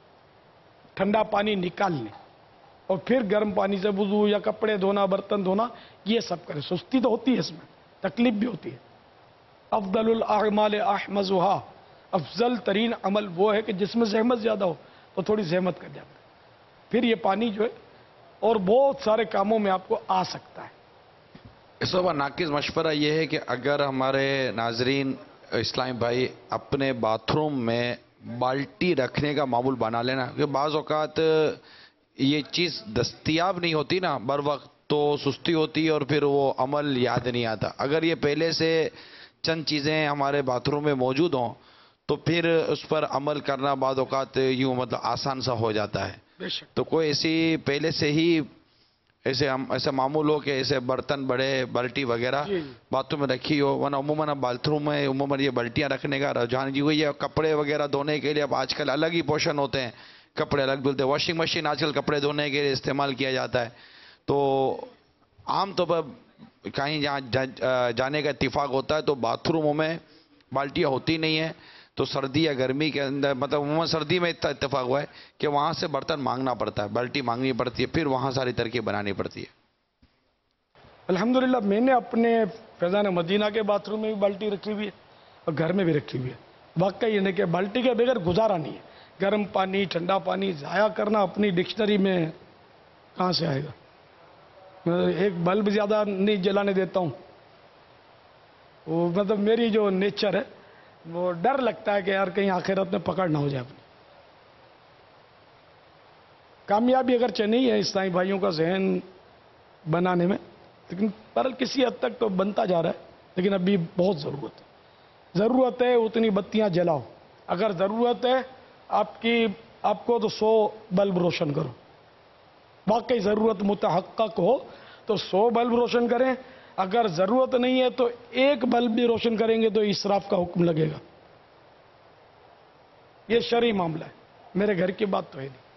ٹھنڈا پانی نکال لیں اور پھر گرم پانی سے وضو یا کپڑے دھونا برتن دھونا یہ سب کریں. سستی تو ہوتی ہے اس میں، تکلیف بھی ہوتی ہے. افضل الاعمال احمزها، افضل ترین عمل وہ ہے کہ جس میں زحمت زیادہ ہو تو تھوڑی زحمت کر جاتا ہے. پھر یہ پانی جو ہے اور بہت سارے کاموں میں آپ کو آ سکتا ہے. اس وقت ناقص مشورہ یہ ہے کہ اگر ہمارے ناظرین اسلامی بھائی اپنے باتھ روم میں بالٹی رکھنے کا معمول بنا لینا، کیونکہ بعض اوقات یہ چیز دستیاب نہیں ہوتی نا بر وقت، تو سستی ہوتی ہے اور پھر وہ عمل یاد نہیں آتا. اگر یہ پہلے سے چند چیزیں ہمارے باتھ روم میں موجود ہوں تو پھر اس پر عمل کرنا بعض اوقات یوں مطلب آسان سا ہو جاتا ہے. تو کوئی ایسی پہلے سے ہی ایسے ایسا معمول ہو کہ ایسے برتن بڑے بالٹی وغیرہ باتھ روم میں رکھی ہو، ورنہ عموماً اب باتھ روم میں عموماً یہ بالٹیاں رکھنے کا رجحان جی ہوئی ہے. کپڑے وغیرہ دھونے کے لیے اب آج کل الگ ہی پوشن ہوتے ہیں، کپڑے الگ دھلتے ہیں. واشنگ مشین آج کل کپڑے دھونے کے لیے استعمال کیا جاتا ہے. تو عام طور پر کہیں جہاں جانے کا اتفاق ہوتا ہے تو باتھ روموں میں بالٹیاں ہوتی نہیں ہیں، تو سردی یا گرمی کے اندر مطلب عموماً سردی میں اتنا اتفاق ہوا ہے کہ وہاں سے برتن مانگنا پڑتا ہے، بالٹی مانگنی پڑتی ہے، پھر وہاں ساری ترکیب بنانی پڑتی ہے. الحمدللہ میں نے اپنے فیضان مدینہ کے باتھ روم میں بھی بالٹی رکھی ہوئی ہے اور گھر میں بھی رکھی ہوئی ہے. واقعی یہ نہیں کہ بالٹی کے بغیر گزارا نہیں ہے. گرم پانی ٹھنڈا پانی ضائع کرنا اپنی ڈکشنری میں کہاں سے آئے گا. ایک بلب زیادہ نہیں جلانے دیتا ہوں، وہ مطلب میری جو نیچر ہے وہ ڈر لگتا ہے کہ یار کہیں آخرت میں پکڑ نہ ہو جائے. اپنی کامیابی اگرچہ نہیں ہے اسلامی بھائیوں کا ذہن بنانے میں، لیکن پر کسی حد تک تو بنتا جا رہا ہے. لیکن ابھی بہت ضرورت ہے، ضرورت ہے اتنی بتیاں جلاؤ. اگر ضرورت ہے آپ کی آپ کو تو سو بلب روشن کرو. واقعی ضرورت متحقق ہو تو سو بلب روشن کریں. اگر ضرورت نہیں ہے تو ایک بلب بھی روشن کریں گے تو اسراف کا حکم لگے گا. یہ شرعی معاملہ ہے، میرے گھر کی بات تو ہے نہیں.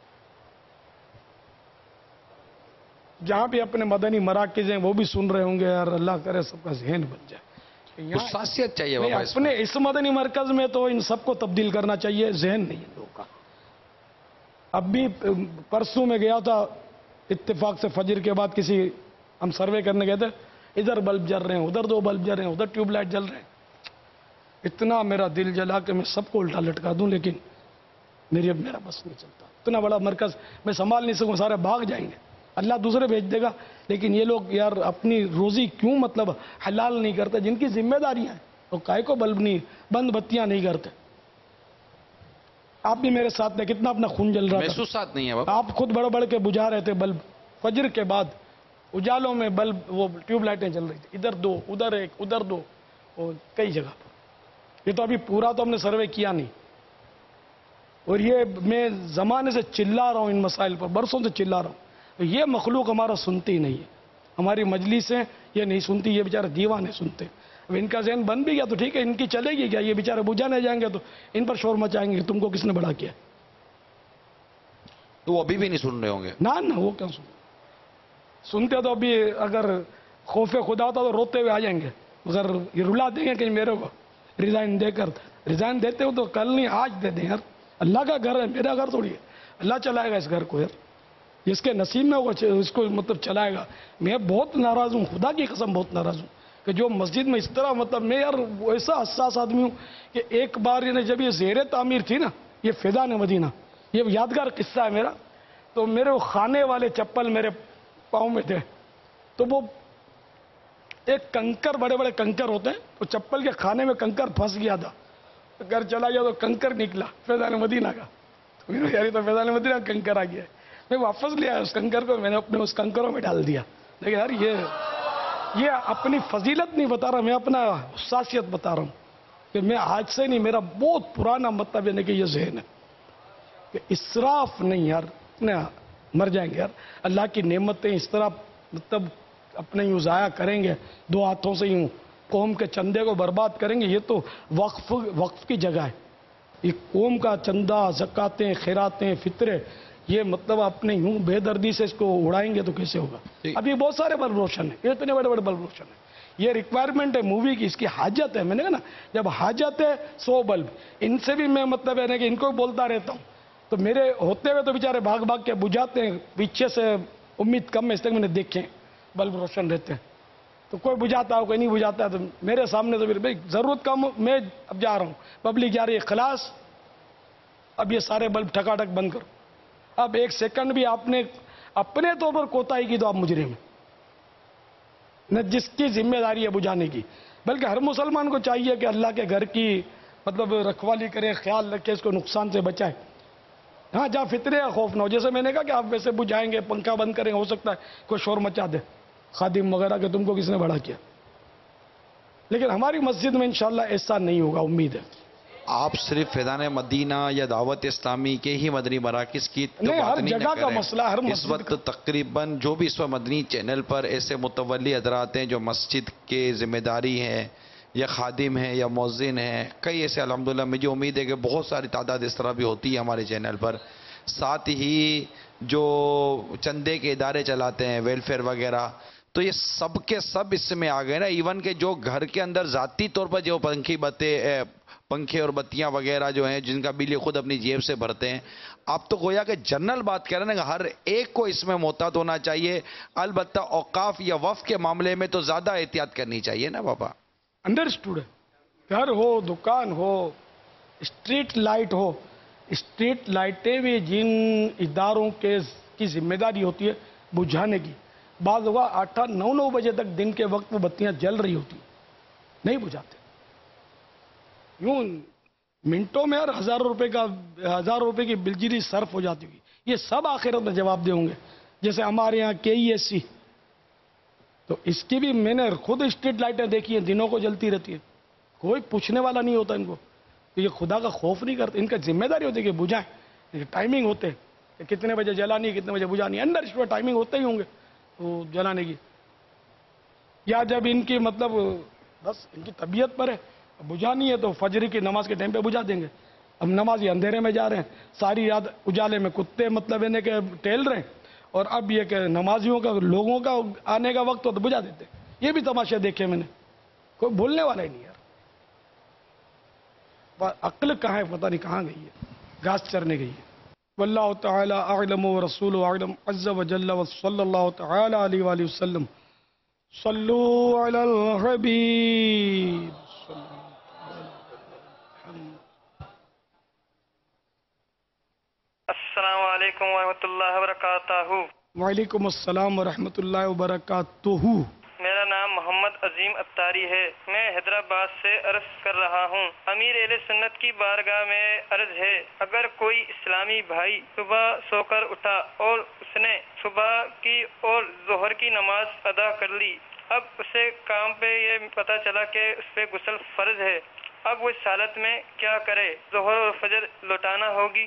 جہاں بھی اپنے مدنی مراکز ہیں وہ بھی سن رہے ہوں گے، یار اللہ کرے سب کا ذہن بن جائے. حساسیت چاہیے نہیں، بابا اس اپنے اس مدنی مرکز میں تو ان سب کو تبدیل کرنا چاہیے، ذہن نہیں ہے لوگوں کا. اب بھی پرسوں میں گیا تھا اتفاق سے فجر کے بعد، کسی ہم سروے کرنے گئے تھے، ادھر بلب جل رہے ہیں، ادھر دو بلب جل رہے ہیں، ادھر ٹیوب لائٹ جل رہے ہیں. اتنا میرا دل جلا کہ میں سب کو الٹا لٹکا دوں، لیکن میری اب میرا بس نہیں چلتا. اتنا بڑا مرکز میں سنبھال نہیں سکوں، سارے بھاگ جائیں گے، اللہ دوسرے بھیج دے گا. لیکن یہ لوگ یار اپنی روزی کیوں مطلب حلال نہیں کرتے؟ جن کی ذمہ داریاں ہیں وہ کائے کو بلب نہیں، بند بتیاں نہیں کرتے. آپ بھی میرے ساتھ میں کتنا اپنا خون جل رہا تھا، محسوسات نہیں ہے بابا. آپ خود بڑھ بڑھ کے بجھا رہے تھے بلب. فجر کے بعد اجالوں میں بلب، وہ ٹیوب لائٹیں جل رہی تھی، ادھر دو ادھر ایک ادھر دو، اور کئی جگہ پر. یہ تو ابھی پورا تو ہم نے سروے کیا نہیں. اور یہ میں زمانے سے چلا رہا ہوں ان مسائل پر، برسوں سے چلا رہا ہوں. یہ مخلوق ہمارا سنتی نہیں ہے، ہماری مجلسیں یہ نہیں سنتی، یہ بیچارے دیوانے سنتے. اب ان کا ذہن بن بھی گیا تو ٹھیک ہے، ان کی چلے گی کیا؟ یہ بیچارے بجھانے جائیں گے تو ان پر شور مچائیں گے، تم کو کس نے بڑا کیا؟ تو وہ ابھی بھی نہیں سن رہے ہوں گے. نہ نہ وہ کیوں سن سنتے؟ تو ابھی اگر خوف خدا ہوتا تو روتے ہوئے آ جائیں گے، مگر یہ رلا دیں گے کہیں میرے کو ریزائن دے کر. ریزائن دیتے ہو تو کل نہیں آج دے دیں یار. اللہ کا گھر ہے، میرا گھر تھوڑی ہے. اللہ چلائے گا اس گھر کو یار، جس کے نصیب میں وہ اس کو مطلب چلائے گا. میں بہت ناراض ہوں، خدا کی قسم بہت ناراض ہوں کہ جو مسجد میں اس طرح مطلب میں یار ایسا حساس آدمی ہوں کہ ایک بار یہ جب یہ زیر تعمیر تھی نا، یہ فیضان مدینہ، یہ یادگار قصہ ہے میرا. تو میرے وہ کھانے والے چپل میرے پاؤں میں تھے، تو وہ ایک کنکر، بڑے بڑے کنکر ہوتے ہیں، تو چپل کے کھانے میں کنکر پھنس گیا تھا. گھر چلا گیا تو کنکر نکلا فیضان مدینہ کا. تو میرے یاری تو فیضان مدینہ کا کنکر آ گیا ہے. میں واپس لیا اس کنکر کو، میں نے اپنے اس کنکروں میں ڈال دیا. لیکن یار یہ یہ اپنی فضیلت نہیں بتا رہا، میں اپنا حساسیت بتا رہا ہوں کہ میں آج سے نہیں، میرا بہت پرانا مطلب ہے کہ یہ ذہن ہے کہ اسراف نہیں یار، اتنے مر جائیں گے یار. اللہ کی نعمتیں اس طرح مطلب اپنے یوں ضائع کریں گے، دو ہاتھوں سے یوں قوم کے چندے کو برباد کریں گے. یہ تو وقف وقف کی جگہ ہے. یہ قوم کا چندہ، زکاتیں، خیراتیں، فطرے، یہ مطلب اپنے یوں بے دردی سے اس کو اڑائیں گے تو کیسے ہوگا؟ ابھی بہت سارے بلب روشن ہیں، یہ اتنے بڑے بڑے بلب روشن ہیں. یہ ریکوائرمنٹ ہے مووی کی، اس کی حاجت ہے. میں نے کہا نا جب حاجت ہے سو بلب. ان سے بھی میں مطلب ہے نا کہ ان کو بولتا رہتا ہوں، تو میرے ہوتے ہوئے تو بیچارے بھاگ بھاگ کے بجھاتے ہیں. پیچھے سے امید کم ہے، اس تک میں نے دیکھے بلب روشن رہتے ہیں. تو کوئی بجھاتا ہو کوئی نہیں بجھاتا ہے. تو میرے سامنے تو پھر ضرورت کم، میں اب جا رہا ہوں، پبلک جا رہی ہے، خلاص اب یہ سارے بلب ٹھکا ٹھک بند کرو. اب ایک سیکنڈ بھی آپ نے اپنے طور پر کوتاہی کی تو آپ مجرم ہیں، نہ جس کی ذمہ داری ہے بجھانے کی. بلکہ ہر مسلمان کو چاہیے کہ اللہ کے گھر کی مطلب رکھوالی کرے، خیال رکھے، اس کو نقصان سے بچائے. ہاں جہاں فطرے کا خوف نہ ہو، جیسے میں نے کہا کہ آپ ویسے بجھائیں گے، پنکھا بند کریں، ہو سکتا ہے کوئی شور مچا دے خادم وغیرہ کہ تم کو کس نے بڑا کیا. لیکن ہماری مسجد میں انشاءاللہ ایسا نہیں ہوگا، امید ہے. آپ صرف فیضان مدینہ یا دعوت اسلامی کے ہی مدنی مراکز کی تو نہیں، بات ہر نہیں جگہ نہ کا کریں. مسئلہ، ہر اس مسجد وقت تقریباً جو بھی اس وقت مدنی چینل پر ایسے متولی حضرات ہیں جو مسجد کے ذمہ داری ہیں یا خادم ہیں یا مؤذن ہیں، کئی ایسے الحمدللہ. مجھے امید ہے کہ بہت ساری تعداد اس طرح بھی ہوتی ہے ہمارے چینل پر. ساتھ ہی جو چندے کے ادارے چلاتے ہیں، ویلفیئر وغیرہ، تو یہ سب کے سب اس میں آ گئے نا. ایون کہ جو گھر کے اندر ذاتی طور پر جو پنکھی بتے پنکھے اور بتیاں وغیرہ جو ہیں جن کا بل خود اپنی جیب سے بھرتے ہیں، آپ تو گویا کہ جنرل بات کر رہے ہیں کہ ہر ایک کو اس میں محتاط ہونا چاہیے. البتہ اوقاف یا وقف کے معاملے میں تو زیادہ احتیاط کرنی چاہیے نا بابا. انڈرسٹوڈ ہے. گھر ہو، دکان ہو، اسٹریٹ لائٹ ہو، اسٹریٹ لائٹیں بھی جن اداروں کے کی ذمہ داری ہوتی ہے بجھانے کی، بعض ہوا آٹھ نو نو بجے تک دن کے وقت وہ بتیاں جل رہی ہوتی نہیں بجھاتے. یوں منٹوں میں ہر ہزاروں روپے کا ہزاروں روپے کی بجلی صرف ہو جاتی ہوئی. یہ سب آخرت میں جواب دے ہوں گے. جیسے ہمارے یہاں کے ای ایس سی، تو اس کی بھی میں نے خود اسٹریٹ لائٹیں دیکھی ہیں، دنوں کو جلتی رہتی ہے، کوئی پوچھنے والا نہیں ہوتا ان کو. تو یہ خدا کا خوف نہیں کرتے. ان کا ذمہ داری ہوتی ہے کہ بجھائیں. ٹائمنگ ہوتے کہ کتنے بجے جلانی، کتنے بجے بجھانی، انڈر اسٹوڈ ٹائمنگ ہوتے ہی ہوں گے تو جلانے کی. یا جب ان کی مطلب بس ان کی طبیعت پر ہے، بجھانی ہے تو فجر کی نماز کے ٹائم پہ بجھا دیں گے. اب نمازی اندھیرے میں جا رہے ہیں، ساری رات اجالے میں کتے مطلب انہیں کہ ٹہل رہے ہیں، اور اب یہ کہ نمازیوں کا لوگوں کا آنے کا وقت ہو تو بجا دیتے ہیں۔ یہ بھی تماشے دیکھے میں نے، کوئی بھولنے والا ہی نہیں یار۔ عقل کہاں ہے پتہ نہیں کہاں گئی ہے، گھاس چرنے گئی ہے۔ واللہ تعالی اعلم ورسول اعلم عز وجل وصلی اللہ تعالی علیہ وآلہ وسلم۔ صلو علی الحبیب۔ السلام علیکم ورحمۃ اللہ وبرکاتہ۔ وعلیکم السلام ورحمۃ اللہ وبرکاتہ۔ میرا نام محمد عظیم اتاری ہے، میں حیدرآباد سے عرض کر رہا ہوں۔ امیر اہل سنت کی بارگاہ میں عرض ہے، اگر کوئی اسلامی بھائی صبح سو کر اٹھا اور اس نے صبح کی اور ظہر کی نماز ادا کر لی، اب اسے کام پہ یہ پتہ چلا کہ اس پہ غسل فرض ہے، اب وہ اس حالت میں کیا کرے؟ ظہر اور فجر لوٹانا ہوگی؟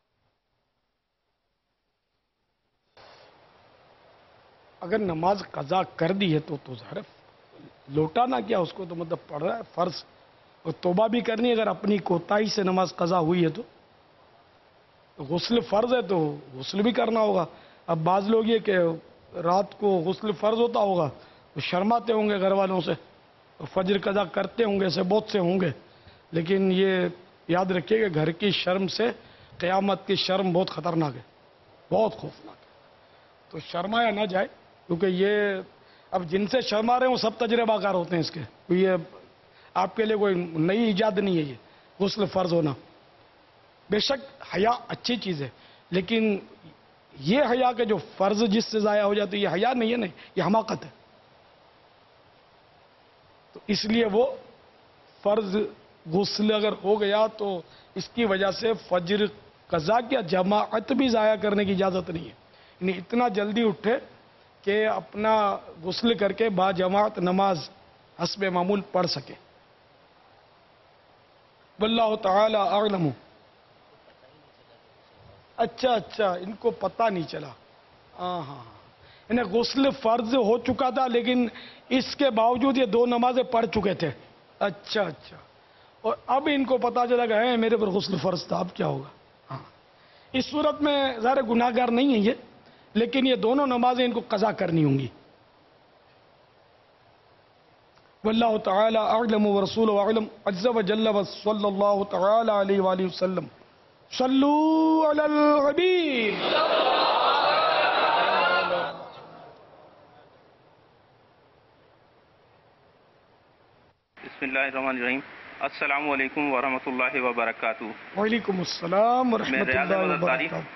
اگر نماز قضا کر دی ہے تو تو ظاہر لوٹانا کیا، اس کو تو مطلب پڑھ رہا ہے فرض، اور توبہ بھی کرنی ہے۔ اگر اپنی کوتاہی سے نماز قضا ہوئی ہے تو غسل فرض ہے تو غسل بھی کرنا ہوگا۔ اب بعض لوگ یہ کہ رات کو غسل فرض ہوتا ہوگا تو شرماتے ہوں گے گھر والوں سے، فجر قضا کرتے ہوں گے، ایسے بہت سے ہوں گے، لیکن یہ یاد رکھیے کہ گھر کی شرم سے قیامت کی شرم بہت خطرناک ہے، بہت خوفناک ہے، تو شرمایا نہ جائے، کیونکہ یہ اب جن سے شرما رہے ہیں وہ سب تجربہ کار ہوتے ہیں اس کے، یہ آپ کے لیے کوئی نئی ایجاد نہیں ہے یہ غسل فرض ہونا۔ بے شک حیا اچھی چیز ہے، لیکن یہ حیا کہ جو فرض جس سے ضائع ہو جاتی ہے، یہ حیا نہیں ہے، نہیں، یہ حماقت ہے۔ تو اس لیے وہ فرض غسل اگر ہو گیا تو اس کی وجہ سے فجر قضا کیا جماعت بھی ضائع کرنے کی اجازت نہیں ہے، یعنی اتنا جلدی اٹھے کہ اپنا غسل کر کے با جماعت نماز حسب معمول پڑھ سکے۔ واللہ تعالی اعلم۔ اچھا اچھا، ان کو پتہ نہیں چلا، ہاں ہاں، انہیں غسل فرض ہو چکا تھا لیکن اس کے باوجود یہ دو نمازیں پڑھ چکے تھے۔ اچھا اچھا، اور اب ان کو پتہ چلا کہ ہے میرے پر غسل فرض تھا، اب کیا ہوگا؟ ہاں، اس صورت میں ظاہر گناہ گار نہیں ہے یہ، لیکن یہ دونوں نمازیں ان کو قضا کرنی ہوں گی۔ واللہ تعالی اعلم ورسول اعلم عز وجل وصلی اللہ تعالی علیہ وآلہ وسلم۔ صلو علی الحبیب۔ بسم اللہ الرحمن الرحیم۔ السلام علیکم ورحمۃ اللہ وبرکاتہ۔ وعلیکم السلام ورحمۃ اللہ وبرکاتہ۔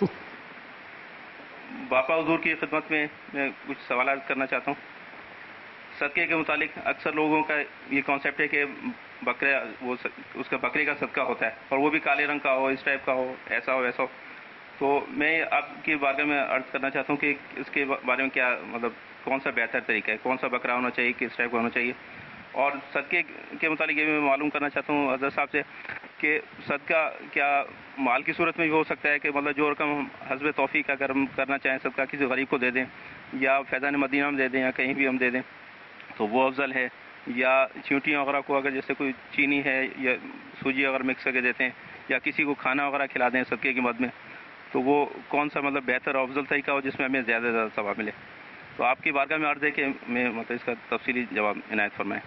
باپا حضور کی خدمت میں میں کچھ سوالات کرنا چاہتا ہوں۔ صدقے کے متعلق اکثر لوگوں کا یہ کانسیپٹ ہے کہ بکرے وہ اس کا بکرے کا صدقہ ہوتا ہے، اور وہ بھی کالے رنگ کا ہو، اس ٹائپ کا ہو، ایسا ہو ایسا ہو۔ تو میں آپ کی بارگاہ میں عرض کرنا چاہتا ہوں کہ اس کے بارے میں کیا مطلب کون سا بہتر طریقہ ہے، کون سا بکرا ہونا چاہیے، کس ٹائپ کا ہونا چاہیے۔ اور صدقے کے متعلق یہ میں معلوم کرنا چاہتا ہوں حضرت صاحب سے کہ صدقہ کیا مال کی صورت میں بھی ہو سکتا ہے کہ مطلب جو رقم ہم حسب توفیق اگر ہم کرنا چاہیں صدقہ کسی غریب کو دے دیں، یا فیضان مدینہ میں دے دیں، یا کہیں بھی ہم دے دیں تو وہ افضل ہے، یا چیونٹیاں وغیرہ کو اگر جیسے کوئی چینی ہے یا سوجی اگر مکس کر کے دیتے ہیں، یا کسی کو کھانا وغیرہ کھلا دیں صدقے کی مد میں، تو وہ کون سا مطلب بہتر اور افضل طریقہ ہو جس میں ہمیں زیادہ سے زیادہ ثواب ملے۔ تو آپ کی بارگاہ میں عرض ہے کہ میں مطلب اس کا تفصیلی جواب عنایت فرمائیں۔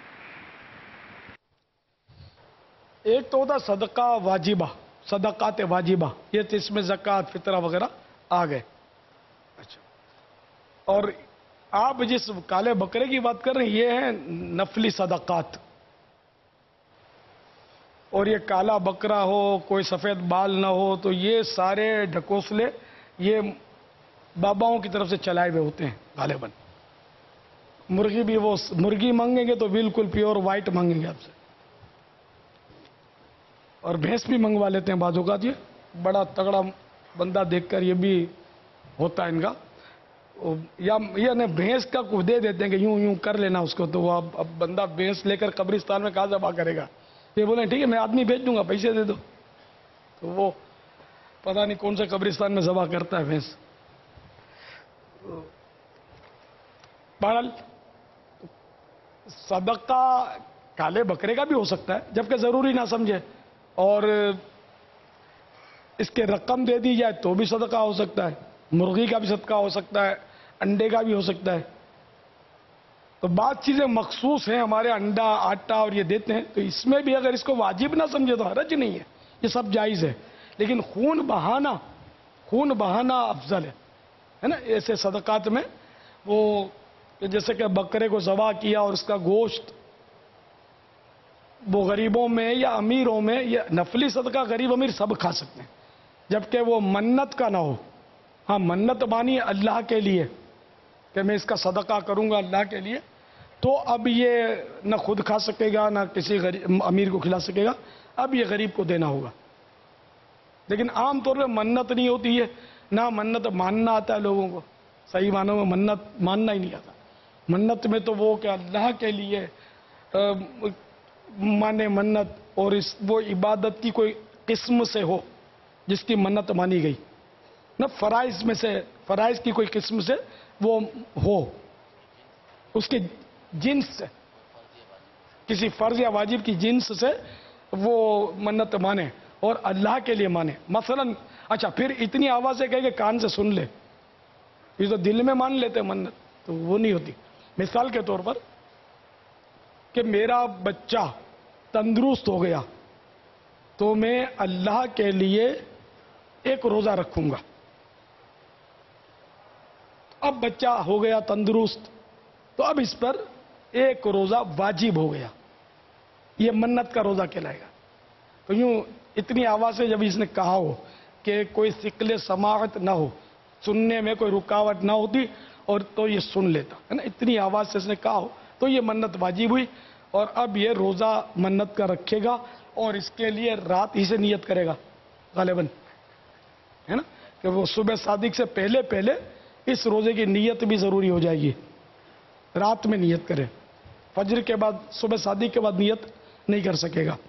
ایک تو ہوتا صدقہ واجبہ، صدقات واجبہ، یہ تو اس میں زکوٰۃ فطرہ وغیرہ آ گئے۔ اچھا، اور آپ جس کالے بکرے کی بات کر رہے ہیں یہ ہیں نفلی صدقات، اور یہ کالا بکرا ہو، کوئی سفید بال نہ ہو، تو یہ سارے ڈھکوسلے یہ باباؤں کی طرف سے چلائے ہوئے ہوتے ہیں غالباً۔ مرغی بھی وہ مرغی مانگیں گے تو بالکل پیور وائٹ مانگیں گے آپ سے، اور بھینس بھی منگوا لیتے ہیں بعض اوقات، یہ بڑا تگڑا بندہ دیکھ کر یہ بھی ہوتا ہے ان کا، یا یہ بھینس کا کو دے دیتے ہیں کہ یوں یوں کر لینا اس کو، تو وہ اب بندہ بھینس لے کر قبرستان میں کہاں ذبح کرے گا؟ یہ بولیں ٹھیک ہے میں آدمی بھیج دوں گا، پیسے دے دو، تو وہ پتہ نہیں کون سے قبرستان میں ذبح کرتا ہے بھینس۔ بہرحال صدقہ کالے بکرے کا بھی ہو سکتا ہے جبکہ ضروری نہ سمجھے، اور اس کے رقم دے دی جائے تو بھی صدقہ ہو سکتا ہے، مرغی کا بھی صدقہ ہو سکتا ہے، انڈے کا بھی ہو سکتا ہے. تو بعض چیزیں مخصوص ہیں ہمارے، انڈا آٹا اور یہ دیتے ہیں، تو اس میں بھی اگر اس کو واجب نہ سمجھے تو حرج نہیں ہے، یہ سب جائز ہے. لیکن خون بہانا خون بہانا افضل ہے ہے نا. ایسے صدقات میں وہ جیسے کہ بکرے کو ذبح کیا اور اس کا گوشت وہ غریبوں میں یا امیروں میں، یہ نفلی صدقہ غریب امیر سب کھا سکتے ہیں، جبکہ وہ منت کا نہ ہو. ہاں منت مانی اللہ کے لیے کہ میں اس کا صدقہ کروں گا اللہ کے لیے، تو اب یہ نہ خود کھا سکے گا نہ کسی غریب امیر کو کھلا سکے گا، اب یہ غریب کو دینا ہوگا. لیکن عام طور پہ منت نہیں ہوتی ہے، نہ منت ماننا آتا ہے لوگوں کو، صحیح معنوں میں منت ماننا ہی نہیں آتا. منت میں تو وہ کہ اللہ کے لیے مانے منت، اور اس وہ عبادت کی کوئی قسم سے ہو جس کی منت مانی گئی، نہ فرائض میں سے، فرائض کی کوئی قسم سے وہ ہو، اس کے جنس سے، کسی فرض یا واجب کی جنس سے وہ منت مانے اور اللہ کے لیے مانے. مثلا اچھا پھر اتنی آواز سے کہے کہ کان سے سن لے، یہ تو دل میں مان لیتے منت، تو وہ نہیں ہوتی. مثال کے طور پر کہ میرا بچہ تندرست ہو گیا تو میں اللہ کے لیے ایک روزہ رکھوں گا. اب بچہ ہو گیا تندرست تو اب اس پر ایک روزہ واجب ہو گیا، یہ منت کا روزہ کہلائے گا. تو یوں اتنی آواز سے جب اس نے کہا ہو کہ کوئی ثقل سماعت نہ ہو، سننے میں کوئی رکاوٹ نہ ہوتی، اور تو یہ سن لیتا ہے نا، اتنی آواز سے اس نے کہا ہو تو یہ منت واجب ہوئی. اور اب یہ روزہ منت کا رکھے گا اور اس کے لیے رات ہی سے نیت کرے گا غالباً، ہے نا، کہ وہ صبح صادق سے پہلے پہلے اس روزے کی نیت بھی ضروری ہو جائے گی، رات میں نیت کرے، فجر کے بعد صبح صادق کے بعد نیت نہیں کر سکے گا.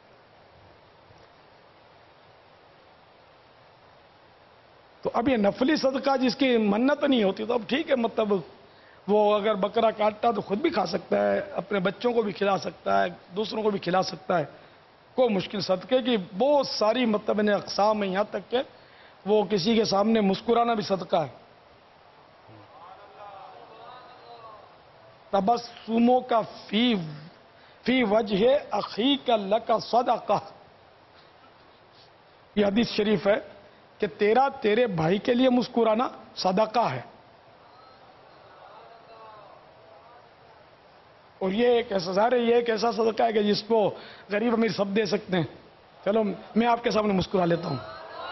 تو اب یہ نفلی صدقہ جس کی منت نہیں ہوتی تو اب ٹھیک ہے، مطلب وہ اگر بکرا کاٹتا تو خود بھی کھا سکتا ہے، اپنے بچوں کو بھی کھلا سکتا ہے، دوسروں کو بھی کھلا سکتا ہے، کوئی مشکل. صدقے کی بہت ساری مطلب انہیں اقسام ہیں، یہاں تک کہ وہ کسی کے سامنے مسکرانا بھی صدقہ ہے. تبسموں کا فی فی وجہ اخیک لک صدقہ، یہ حدیث شریف ہے کہ تیرا تیرے بھائی کے لیے مسکرانا صدقہ ہے. اور یہ ایک ایسا ظاہر ہے، یہ ایک ایسا صدقہ ہے کہ جس کو غریب امیر سب دے سکتے ہیں. چلو میں آپ کے سامنے مسکرا لیتا ہوں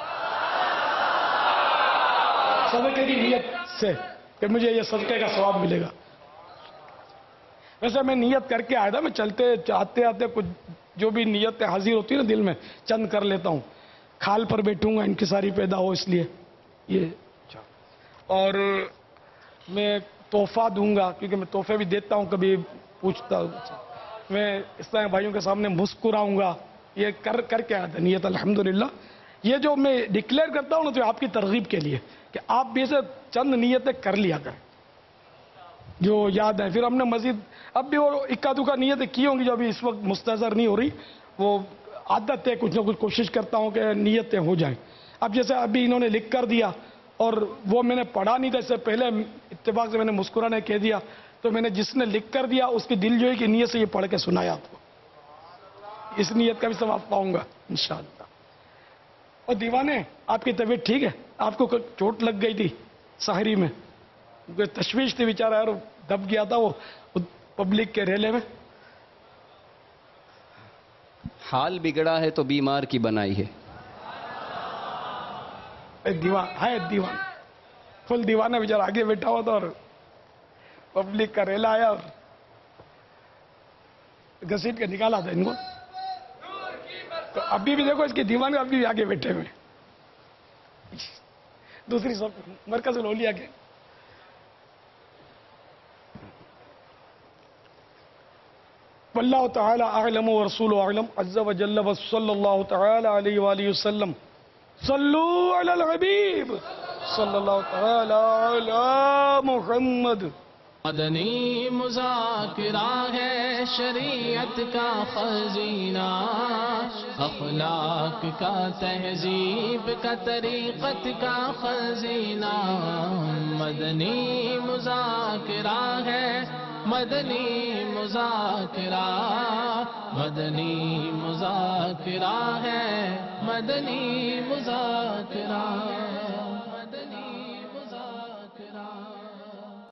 صدقے کی نیت سے کہ مجھے یہ صدقے کا ثواب ملے گا. ویسے میں نیت کر کے آیا تھا، میں چلتے چاہتے آتے کچھ جو بھی نیتیں حاضر ہوتی ہیں نا دل میں چند کر لیتا ہوں. کھال پر بیٹھوں گا انکساری پیدا ہو اس لیے یہ، اور میں تحفہ دوں گا کیونکہ میں تحفے بھی دیتا ہوں، کبھی پوچھتا ہوں، میں اس طرح بھائیوں کے سامنے مسکراؤں گا، یہ کر کر کے آیا تھا نیت. الحمدللہ یہ جو میں ڈکلیئر کرتا ہوں نا تو آپ کی ترغیب کے لیے کہ آپ بھی اسے چند نیتیں کر لیا کریں جو یاد ہے. پھر ہم نے مزید اب بھی وہ اکا دکا نیتیں کی ہوں گی جو ابھی اس وقت مستحضر نہیں ہو رہی، وہ عادت ہے، کچھ نہ کچھ کوشش کرتا ہوں کہ نیتیں ہو جائیں. اب جیسے ابھی انہوں نے لکھ کر دیا اور وہ میں نے پڑھا نہیں تھا، اس سے پہلے اتفاق سے میں نے مسکرانے کہہ دیا، تو میں نے جس نے لکھ کر دیا اس کی دل جو ہے کہ نیت سے یہ پڑھ کے سنایا آپ کو، اس نیت کا بھی ثواب پاؤں گا انشاءاللہ. اور دیوانے آپ کی طبیعت ٹھیک ہے؟ آپ کو چوٹ لگ گئی تھی سحری میں، تشویش تھی بیچارہ یار، دب گیا تھا وہ پبلک کے ریلے میں. حال بگڑا ہے تو بیمار کی بنائی ہے. دیوان ہے، دیوان فل دیوان ہے بیچارہ، آگے بیٹھا ہوا تھا اور پبلک کا ریلا آیا اور گھسیٹ کے نکالا تھا ان کو. تو ابھی بھی دیکھو اس کے دیوان ابھی بھی آگے بیٹھے ہوئے، دوسری سب مرکز الاولیاء کے. واللہ تعالی اعلم ورسول اعلم عز وجل وصلی اللہ تعالی علیہ وآلہ وسلم. صلو علی الحبیب صلی اللہ تعالی علی محمد مدنی مذاکرہ ہے شریعت کا خزینہ، اخلاق کا تہذیب کا طریقت کا خزینہ، مدنی مذاکرہ ہے، مدنی مذاکرہ، مدنی مذاکرہ ہے، مدنی مذاکرہ۔